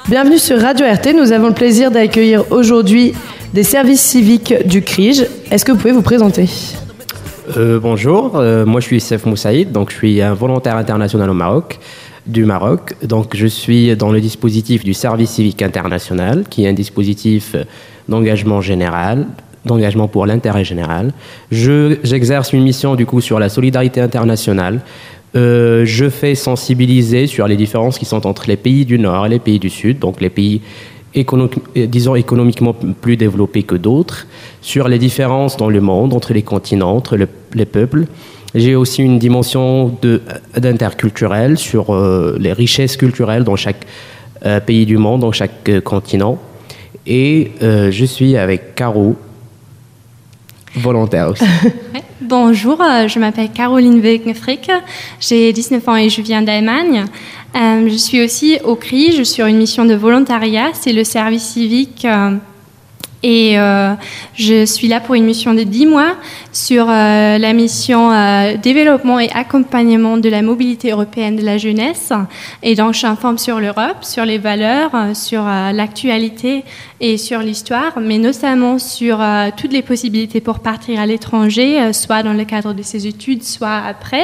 Bienvenue sur Radio RT. Nous avons le plaisir d'accueillir aujourd'hui des services civiques du CRIJ. Est-ce que vous pouvez vous présenter ? Bonjour, moi je suis Youssef Moussaïd, donc je suis un volontaire international du Maroc. Donc je suis dans le dispositif du service civique international, qui est un dispositif d'engagement général, d'engagement pour l'intérêt général. J'exerce une mission du coup sur la solidarité internationale. Je fais sensibiliser sur les différences qui sont entre les pays du Nord et les pays du Sud, donc les pays économiquement plus développés que d'autres, sur les différences dans le monde, entre les continents, entre les peuples. J'ai aussi une dimension d'interculturel sur les richesses culturelles dans chaque pays du monde, dans chaque continent. Et je suis avec Caro, volontaire aussi. Bonjour, je m'appelle Caroline Wegenfrick, j'ai 19 ans et je viens d'Allemagne. Je suis aussi au CRIJ, je suis sur une mission de volontariat, c'est le service civique et je suis là pour une mission de 10 mois sur la mission développement et accompagnement de la mobilité européenne de la jeunesse. Et donc j'informe sur l'Europe, sur les valeurs, sur l'actualité et sur l'histoire, mais notamment sur toutes les possibilités pour partir à l'étranger, soit dans le cadre de ses études, soit après.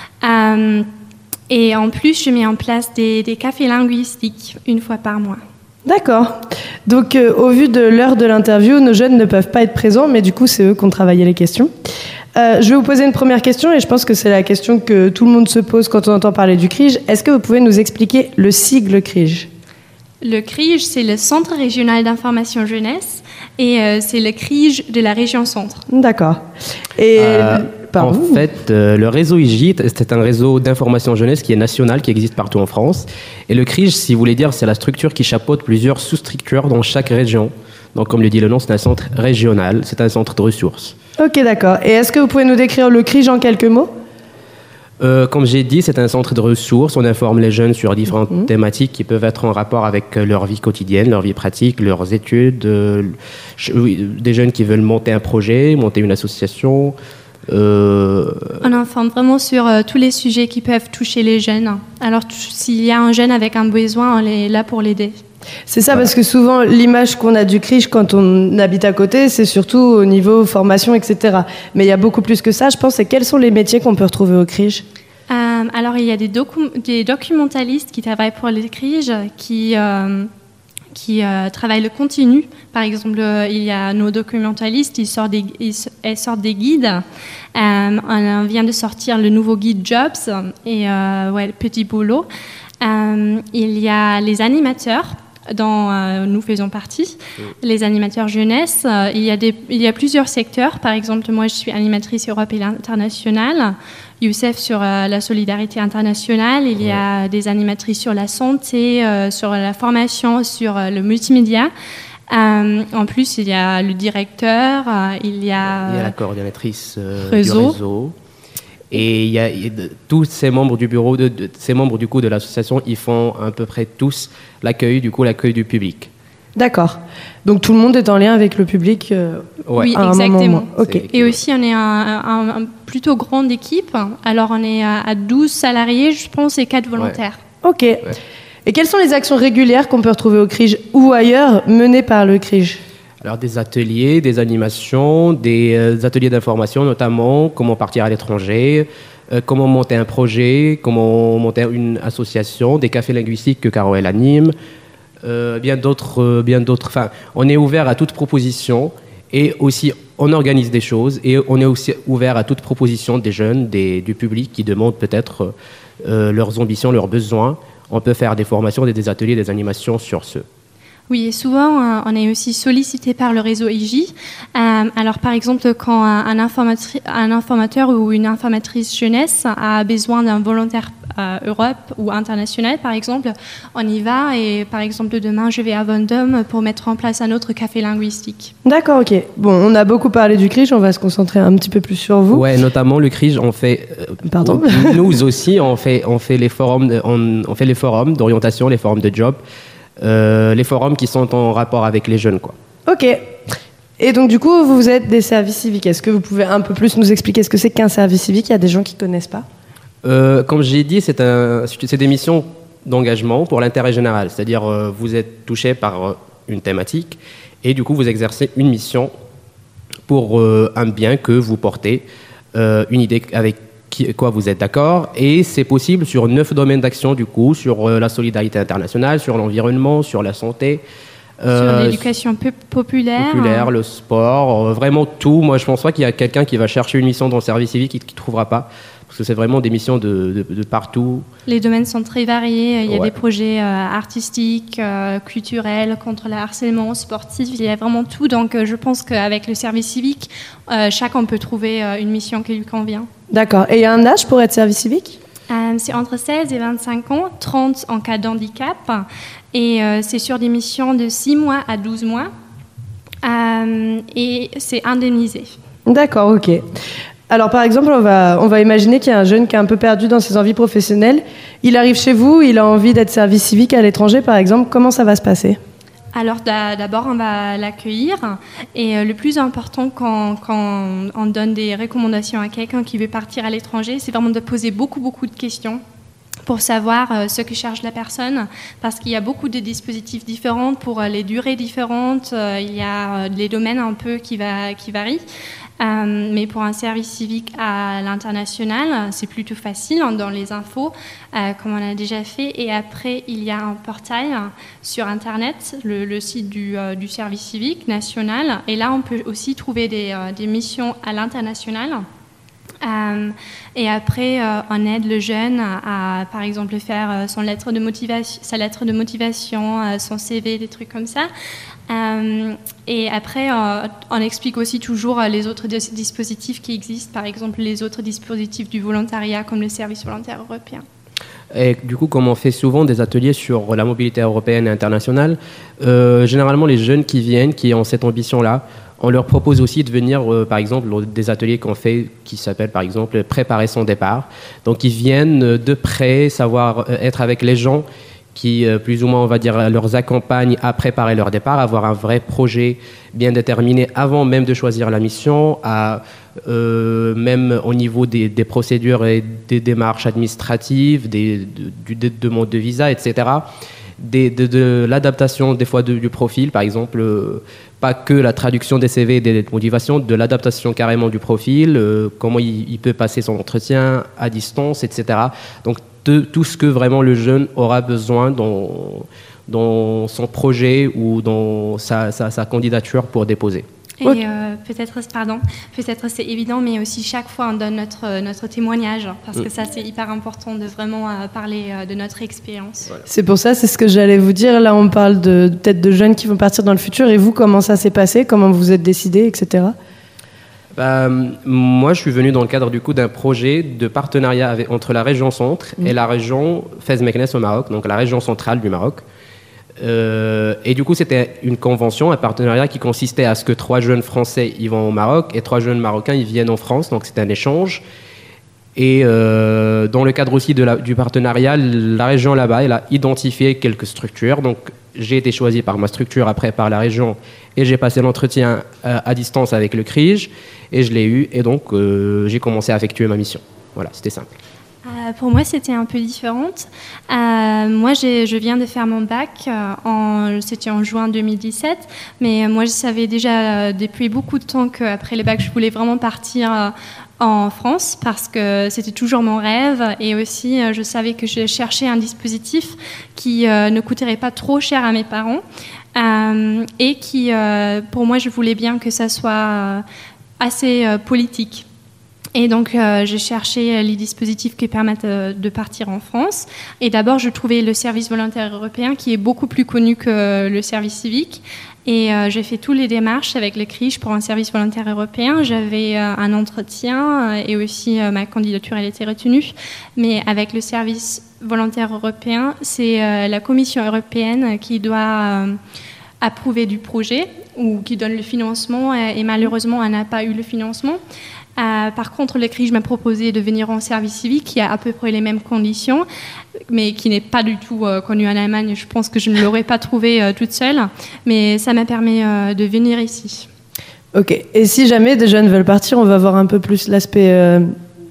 Et en plus, je mets en place des cafés linguistiques une fois par mois. D'accord. Donc, au vu de l'heure de l'interview, nos jeunes ne peuvent pas être présents, mais du coup, c'est eux qui ont travaillé les questions. Je vais vous poser une première question, et je pense que c'est la question que tout le monde se pose quand on entend parler du CRIJ. Est-ce que vous pouvez nous expliquer le sigle CRIJ ? Le CRIJ, c'est le Centre régional d'information jeunesse, et c'est le CRIJ de la région Centre. D'accord. Et en fait, le réseau IJ, c'est un réseau d'information jeunesse qui est national, qui existe partout en France. Et le CRIJ, si vous voulez dire, c'est la structure qui chapeaute plusieurs sous-structures dans chaque région. Donc, comme le dit le nom, c'est un centre régional, c'est un centre de ressources. Ok, d'accord. Et est-ce que vous pouvez nous décrire le CRIJ en quelques mots ? Comme j'ai dit, c'est un centre de ressources. On informe les jeunes sur différentes thématiques qui peuvent être en rapport avec leur vie quotidienne, leur vie pratique, leurs études. Des jeunes qui veulent monter un projet, monter une association. On informe vraiment sur tous les sujets qui peuvent toucher les jeunes. Alors, s'il y a un jeune avec un besoin, on est là pour l'aider. C'est ça, parce que souvent, l'image qu'on a du CRIJ quand on habite à côté, c'est surtout au niveau formation, etc. Mais il y a beaucoup plus que ça, je pense. Et quels sont les métiers qu'on peut retrouver au CRIJ ? Alors, il y a des documentalistes qui travaillent pour le CRIJ, qui travaillent le contenu. Par exemple, il y a nos documentalistes, ils sortent des guides. On vient de sortir le nouveau guide Jobs et Petit Boulot. Il y a les animateurs dont nous faisons partie, les animateurs jeunesse. Il y a plusieurs secteurs. Par exemple, moi, je suis animatrice Europe et internationale. Youssef sur la solidarité internationale. Il y a des animatrices sur la santé, sur la formation, sur le multimédia. En plus, il y a le directeur, il y a la coordinatrice du réseau. Et il y a tous ces membres du bureau, ces membres du coup de l'association, ils font à peu près tous l'accueil du public. D'accord. Donc tout le monde est en lien avec le public. Oui, exactement. Okay. Et aussi, on est un plutôt grande équipe. Alors, on est à 12 salariés, je pense, et 4 volontaires. Ouais. Ok. Ouais. Et quelles sont les actions régulières qu'on peut retrouver au CRIJ ou ailleurs menées par le CRIJ ? Alors, des ateliers, des animations, des ateliers d'information, notamment comment partir à l'étranger, comment monter un projet, comment monter une association, des cafés linguistiques que Caro elle anime, bien d'autres. Enfin, on est ouvert à toute proposition et aussi on organise des choses et on est aussi ouvert à toute proposition des jeunes, du public qui demandent peut-être leurs ambitions, leurs besoins. On peut faire des formations, des ateliers, des animations sur ce. Oui, et souvent, on est aussi sollicité par le réseau IJ. Alors, par exemple, quand un informateur ou une informatrice jeunesse a besoin d'un volontaire Europe ou international, par exemple, on y va. Et par exemple, demain, je vais à Vendôme pour mettre en place un autre café linguistique. D'accord, ok. Bon, on a beaucoup parlé du CRIJ, on va se concentrer un petit peu plus sur vous. Ouais, notamment le CRIJ, on fait. Pardon. Nous aussi, on fait les forums, on fait les forums d'orientation, les forums de job. Les forums qui sont en rapport avec les jeunes, quoi. Ok. Et donc, du coup, vous êtes des services civiques. Est-ce que vous pouvez un peu plus nous expliquer ce que c'est qu'un service civique ? Il y a des gens qui ne connaissent pas. Comme j'ai dit, c'est des missions d'engagement pour l'intérêt général. C'est-à-dire, vous êtes touché par une thématique et du coup, vous exercez une mission pour un bien que vous portez, une idée avec quoi vous êtes d'accord. Et c'est possible sur 9 domaines d'action, du coup, sur la solidarité internationale, sur l'environnement, sur la santé. Sur l'éducation populaire. Le sport, vraiment tout. Moi, je pense pas qu'il y a quelqu'un qui va chercher une mission dans le service civique qui ne trouvera pas. Parce que c'est vraiment des missions de partout. Les domaines sont très variés. Il y a des projets artistiques, culturels, contre le harcèlement, sportif. Il y a vraiment tout. Donc, je pense qu'avec le service civique, chacun peut trouver une mission qui lui convient. D'accord. Et il y a un âge pour être service civique ? C'est entre 16 et 25 ans, 30 en cas d'handicap. Et c'est sur des missions de 6 mois à 12 mois. Et c'est indemnisé. D'accord, ok. Alors, par exemple, on va imaginer qu'il y a un jeune qui est un peu perdu dans ses envies professionnelles. Il arrive chez vous, il a envie d'être service civique à l'étranger, par exemple. Comment ça va se passer ? Alors, d'abord, on va l'accueillir. Et le plus important quand on donne des recommandations à quelqu'un qui veut partir à l'étranger, c'est vraiment de poser beaucoup de questions pour savoir ce que cherche la personne, parce qu'il y a beaucoup de dispositifs différents pour les durées différentes. Il y a les domaines un peu qui varient. Mais pour un service civique à l'international, c'est plutôt facile dans les infos, comme on a déjà fait. Et après, il y a un portail sur Internet, le site du service civique national. Et là, on peut aussi trouver des missions à l'international. Et après, on aide le jeune à, par exemple, faire sa lettre de motivation, son CV, des trucs comme ça. Et après, on explique aussi toujours les autres dispositifs qui existent, par exemple les autres dispositifs du volontariat, comme le service volontaire européen. Et du coup, comme on fait souvent des ateliers sur la mobilité européenne et internationale, généralement les jeunes qui viennent, qui ont cette ambition-là, on leur propose aussi de venir, par exemple, des ateliers qu'on fait qui s'appellent, par exemple, préparer son départ. Donc, ils viennent de près, savoir être avec les gens qui, plus ou moins, on va dire, leur accompagnent à préparer leur départ, avoir un vrai projet bien déterminé avant même de choisir la mission, même au niveau des procédures et des démarches administratives, des demandes de visa, etc., de l'adaptation des fois du profil, par exemple, pas que la traduction des CV et des motivations, de l'adaptation carrément du profil, comment il peut passer son entretien à distance, etc. Donc tout ce que vraiment le jeune aura besoin dans son projet ou dans sa candidature pour déposer. Et peut-être c'est évident, mais aussi chaque fois on donne notre témoignage, parce que ça c'est hyper important de vraiment parler de notre expérience. Voilà. C'est pour ça, c'est ce que j'allais vous dire. Là on parle peut-être de jeunes qui vont partir dans le futur, et vous, comment ça s'est passé, comment vous êtes décidé, etc. Moi je suis venu dans le cadre du coup d'un projet de partenariat entre la région centre et la région Fès-Meknès au Maroc, donc la région centrale du Maroc. Et du coup, c'était une convention, un partenariat qui consistait à ce que 3 jeunes Français y vont au Maroc et 3 jeunes Marocains y viennent en France. Donc, c'était un échange. Et dans le cadre aussi du partenariat, la région là-bas, elle a identifié quelques structures. Donc, j'ai été choisi par ma structure, après par la région, et j'ai passé l'entretien à distance avec le CRIJ, et je l'ai eu. Et donc, j'ai commencé à effectuer ma mission. Voilà, c'était simple. Pour moi, c'était un peu différente. Moi, je viens de faire mon bac, c'était en juin 2017, mais moi, je savais déjà depuis beaucoup de temps qu'après le bac, je voulais vraiment partir en France, parce que c'était toujours mon rêve, et aussi, je savais que je cherchais un dispositif qui ne coûterait pas trop cher à mes parents, et qui, pour moi, je voulais bien que ça soit assez politique. Et donc, j'ai cherché les dispositifs qui permettent de partir en France. Et d'abord, je trouvais le service volontaire européen, qui est beaucoup plus connu que le service civique. Et j'ai fait toutes les démarches avec le CRIJ pour un service volontaire européen. J'avais un entretien et aussi ma candidature, elle était retenue. Mais avec le service volontaire européen, c'est la Commission européenne qui doit approuver du projet ou qui donne le financement. Et malheureusement, elle n'a pas eu le financement. Par contre, le CRIJ m'a proposé de venir en service civique, qui a à peu près les mêmes conditions, mais qui n'est pas du tout connu en Allemagne. Je pense que je ne l'aurais pas trouvé toute seule, mais ça m'a permis de venir ici. Ok. Et si jamais des jeunes veulent partir, on va voir un peu plus l'aspect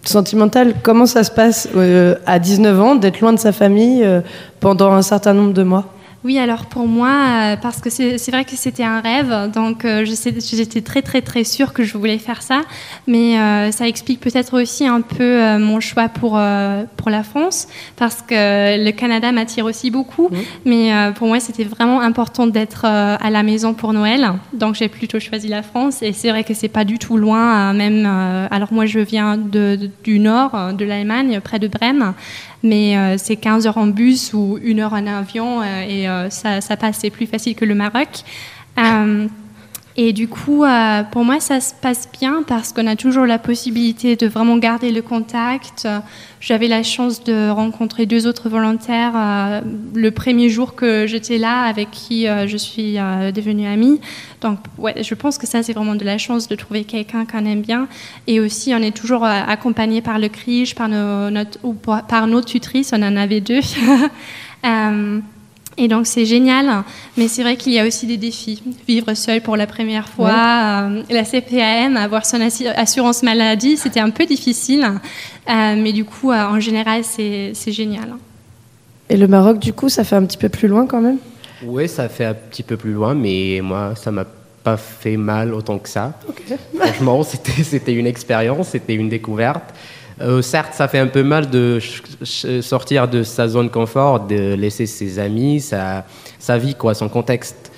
sentimentale. Comment ça se passe à 19 ans d'être loin de sa famille pendant un certain nombre de mois ? Oui, alors pour moi, parce que c'est vrai que c'était un rêve, donc j'étais très très très sûre que je voulais faire ça, mais ça explique peut-être aussi un peu mon choix pour la France, parce que le Canada m'attire aussi beaucoup, mais pour moi c'était vraiment important d'être à la maison pour Noël, donc j'ai plutôt choisi la France, et c'est vrai que c'est pas du tout loin, même, alors moi je viens du nord de l'Allemagne, près de Brême, mais c'est 15 heures en bus ou 1 heure en avion et ça passe, c'est plus facile que le Maroc. Et du coup, pour moi, ça se passe bien parce qu'on a toujours la possibilité de vraiment garder le contact. J'avais la chance de rencontrer 2 autres volontaires le premier jour que j'étais là, avec qui je suis devenue amie. Donc, ouais, je pense que ça, c'est vraiment de la chance de trouver quelqu'un qu'on aime bien. Et aussi, on est toujours accompagné par le CRIJ, par nos tutrices. On en avait 2. Et donc, c'est génial, mais c'est vrai qu'il y a aussi des défis. Vivre seul pour la première fois, la CPAM, avoir son assurance maladie, c'était un peu difficile. Mais du coup, en général, c'est génial. Et le Maroc, du coup, ça fait un petit peu plus loin quand même ? Oui, ça fait un petit peu plus loin, mais moi, ça m'a pas fait mal autant que ça. Okay. Franchement, c'était une expérience, c'était une découverte. Certes, ça fait un peu mal de sortir de sa zone confort, de laisser ses amis, sa vie, quoi, son contexte.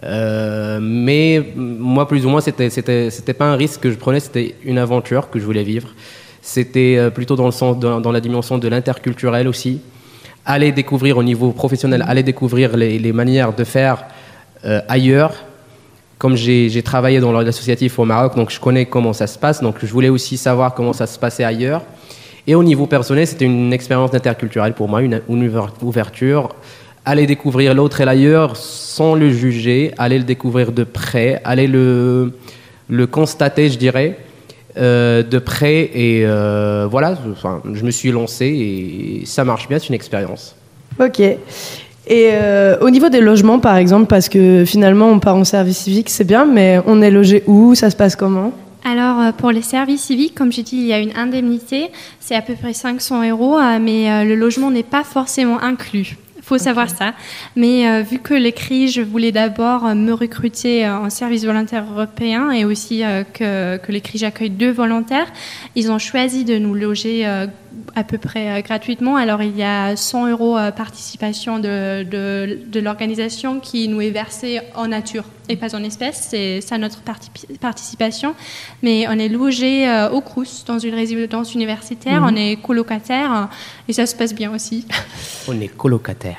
Mais moi, plus ou moins, c'était pas un risque que je prenais, c'était une aventure que je voulais vivre. C'était plutôt dans la dimension de l'interculturel aussi. Aller découvrir au niveau professionnel, aller découvrir les manières de faire ailleurs. Comme j'ai travaillé dans l'associatif au Maroc, donc je connais comment ça se passe, donc je voulais aussi savoir comment ça se passait ailleurs. Et au niveau personnel, c'était une expérience d'interculturel pour moi, une ouverture. Aller découvrir l'autre et l'ailleurs sans le juger, aller le découvrir de près, aller le constater, je dirais, de près. Et voilà, je me suis lancé et ça marche bien, c'est une expérience. Ok. Et au niveau des logements, par exemple, parce que finalement, on part en service civique, c'est bien, mais on est logé où ? Ça se passe comment ? Alors, pour les services civiques, comme j'ai dit, il y a une indemnité, c'est à peu près 500 €, mais le logement n'est pas forcément inclus. Il faut savoir ça. Mais vu que les CRIJ voulaient d'abord me recruter en service volontaire européen et aussi que les CRIJ accueillent 2 volontaires, ils ont choisi de nous loger à peu près gratuitement. Alors, il y a 100 € participation de l'organisation qui nous est versée en nature et pas en espèces. C'est ça notre participation. Mais on est logé au Crous, dans une résidence universitaire. On est colocataire et ça se passe bien aussi. On est colocataire.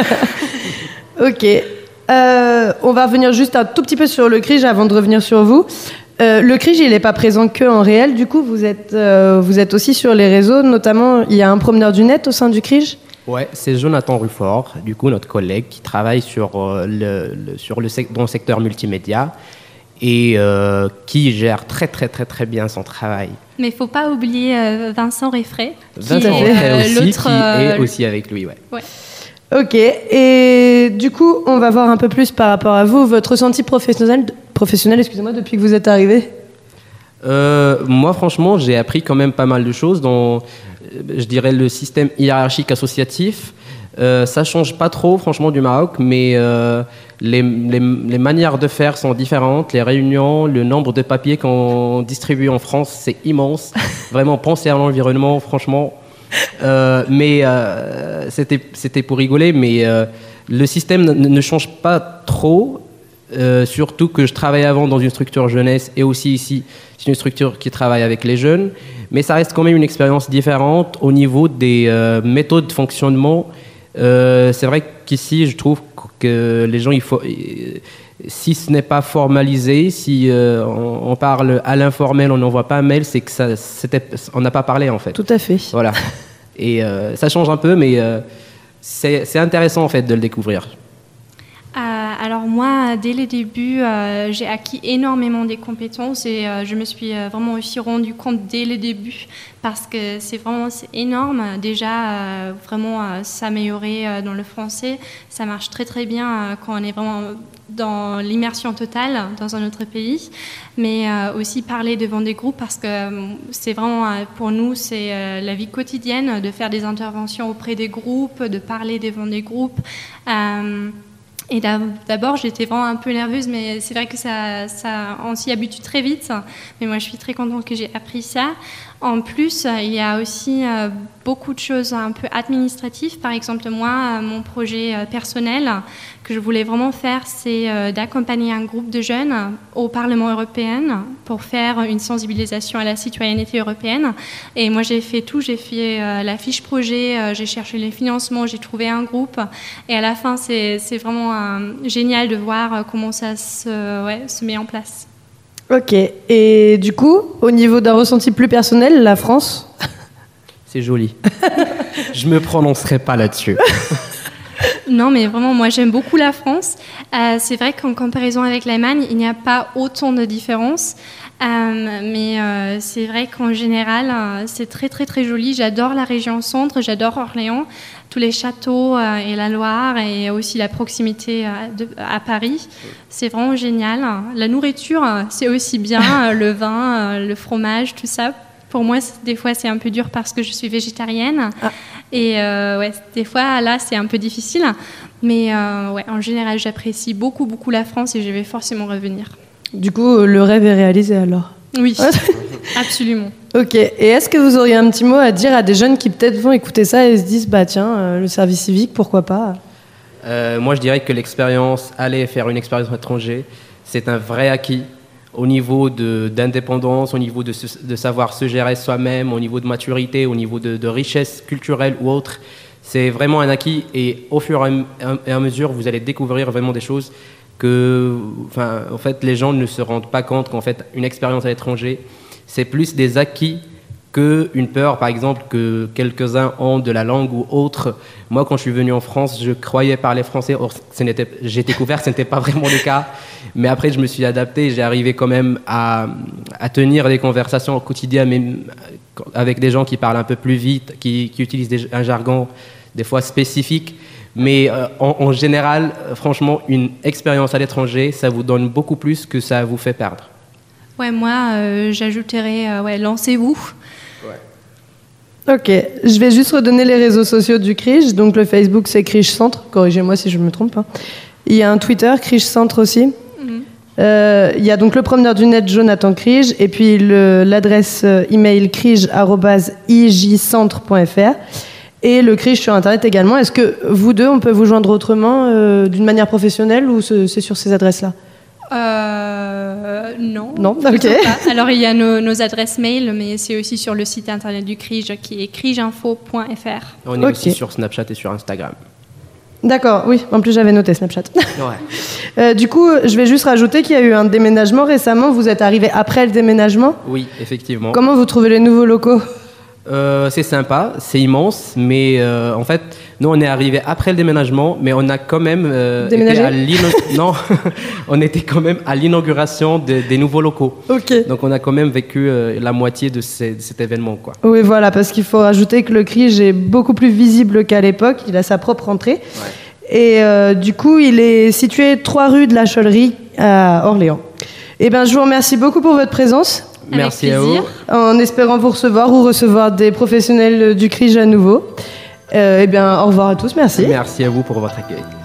Ok. On va revenir juste un tout petit peu sur le CRIJ avant de revenir sur vous. Le CRIJ, il n'est pas présent qu'en réel. Du coup, vous êtes aussi sur les réseaux. Notamment, il y a un promeneur du net au sein du CRIJ. Ouais, c'est Jonathan Rufford, du coup, notre collègue qui travaille dans le secteur multimédia et qui gère très, très, très, très bien son travail. Mais il ne faut pas oublier Vincent Réfré, qui est aussi avec lui, ouais. Ok, et du coup, on va voir un peu plus par rapport à vous, votre ressenti professionnel, depuis que vous êtes arrivé. Moi, franchement, j'ai appris quand même pas mal de choses dans, je dirais, le système hiérarchique associatif. Ça change pas trop, franchement, du Maroc, mais les manières de faire sont différentes. Les réunions, le nombre de papiers qu'on distribue en France, c'est immense. Vraiment, penser à l'environnement, franchement. Mais c'était pour rigoler, mais le système ne change pas trop. Surtout que je travaillais avant dans une structure jeunesse et aussi ici, c'est une structure qui travaille avec les jeunes, mais ça reste quand même une expérience différente au niveau des méthodes de fonctionnement. C'est vrai qu'ici, je trouve que les gens, si ce n'est pas formalisé, si on parle à l'informel, on n'envoie pas un mail, c'est que on n'a pas parlé en fait. Tout à fait. Voilà. Et ça change un peu, mais c'est intéressant en fait de le découvrir. Alors moi, dès le début, j'ai acquis énormément des compétences et je me suis vraiment aussi rendu compte dès le début parce que c'est énorme. Déjà, vraiment s'améliorer dans le français, ça marche très très bien quand on est vraiment dans l'immersion totale dans un autre pays, mais aussi parler devant des groupes parce que c'est vraiment, pour nous, c'est la vie quotidienne de faire des interventions auprès des groupes, de parler devant des groupes. Et d'abord, j'étais vraiment un peu nerveuse, mais c'est vrai que on s'y habitue très vite. Mais moi, je suis très contente que j'ai appris ça. En plus, il y a aussi beaucoup de choses un peu administratives. Par exemple, moi, mon projet personnel que je voulais vraiment faire, c'est d'accompagner un groupe de jeunes au Parlement européen pour faire une sensibilisation à la citoyenneté européenne. Et moi, j'ai fait tout. J'ai fait la fiche projet, j'ai cherché les financements, j'ai trouvé un groupe. Et à la fin, c'est vraiment génial de voir comment ça se met en place. Ok, et du coup, au niveau d'un ressenti plus personnel, la France? C'est joli. Je me prononcerai pas là-dessus. Non, mais vraiment, moi, j'aime beaucoup la France. C'est vrai qu'en comparaison avec l'Allemagne, il n'y a pas autant de différences. Mais c'est vrai qu'en général, c'est très, très, très joli. J'adore la région centre, j'adore Orléans, tous les châteaux et la Loire et aussi la proximité à Paris. C'est vraiment génial. La nourriture, c'est aussi bien, le vin, le fromage, tout ça. Pour moi, des fois, c'est un peu dur parce que je suis végétarienne. Ah. Et des fois, là, c'est un peu difficile. Mais en général, j'apprécie beaucoup, beaucoup la France et je vais forcément revenir. Du coup, le rêve est réalisé alors? Oui, absolument. Ok, et est-ce que vous auriez un petit mot à dire à des jeunes qui peut-être vont écouter ça et se disent, bah tiens, le service civique, pourquoi pas? Moi, je dirais que aller faire une expérience à l'étranger, c'est un vrai acquis au niveau d'indépendance, au niveau de savoir se gérer soi-même, au niveau de maturité, au niveau de richesse culturelle ou autre. C'est vraiment un acquis et au fur et à mesure, vous allez découvrir vraiment des choses en fait, les gens ne se rendent pas compte qu'en fait, une expérience à l'étranger, c'est plus des acquis qu'une peur, par exemple, que quelques-uns ont de la langue ou autre. Moi, quand je suis venu en France, je croyais parler français. Or, j'ai découvert que ce n'était pas vraiment le cas. Mais après, je me suis adapté et j'ai arrivé quand même à tenir des conversations au quotidien, même avec des gens qui parlent un peu plus vite, qui utilisent un jargon des fois spécifique. Mais en général, franchement, une expérience à l'étranger, ça vous donne beaucoup plus que ça vous fait perdre. Ouais, moi, j'ajouterais, lancez-vous. Ouais. Ok, je vais juste redonner les réseaux sociaux du CRIJ. Donc le Facebook, c'est CRIJ Centre. Corrigez-moi si je me trompe. Hein. Il y a un Twitter, CRIJ Centre aussi. Il y a donc le promeneur du net, Jonathan Crige, et puis l'adresse email crige@ijcentre.fr. Et le CRIJ sur Internet également. Est-ce que vous deux, on peut vous joindre autrement, d'une manière professionnelle, ou c'est sur ces adresses-là? Non. Non, ok. Alors, il y a nos adresses mail, mais c'est aussi sur le site Internet du CRIJ, qui est crijeinfo.fr. On est aussi sur Snapchat et sur Instagram. D'accord, oui. En plus, j'avais noté Snapchat. Ouais. Du coup, je vais juste rajouter qu'il y a eu un déménagement récemment. Vous êtes arrivé après le déménagement? Oui, effectivement. Comment vous trouvez les nouveaux locaux? C'est sympa, c'est immense, mais en fait, nous on est arrivé après le déménagement, mais on a quand même non, on était quand même à l'inauguration des nouveaux locaux. Ok. Donc on a quand même vécu la moitié de cet événement, quoi. Oui, voilà, parce qu'il faut rajouter que le CRIJ est beaucoup plus visible qu'à l'époque. Il a sa propre entrée. Ouais. Et du coup, il est situé 3 rue de la Chollerie à Orléans. Eh ben, je vous remercie beaucoup pour votre présence. Merci à vous. En espérant vous recevoir ou recevoir des professionnels du CRIJ à nouveau. Eh bien, au revoir à tous, merci. Merci à vous pour votre accueil.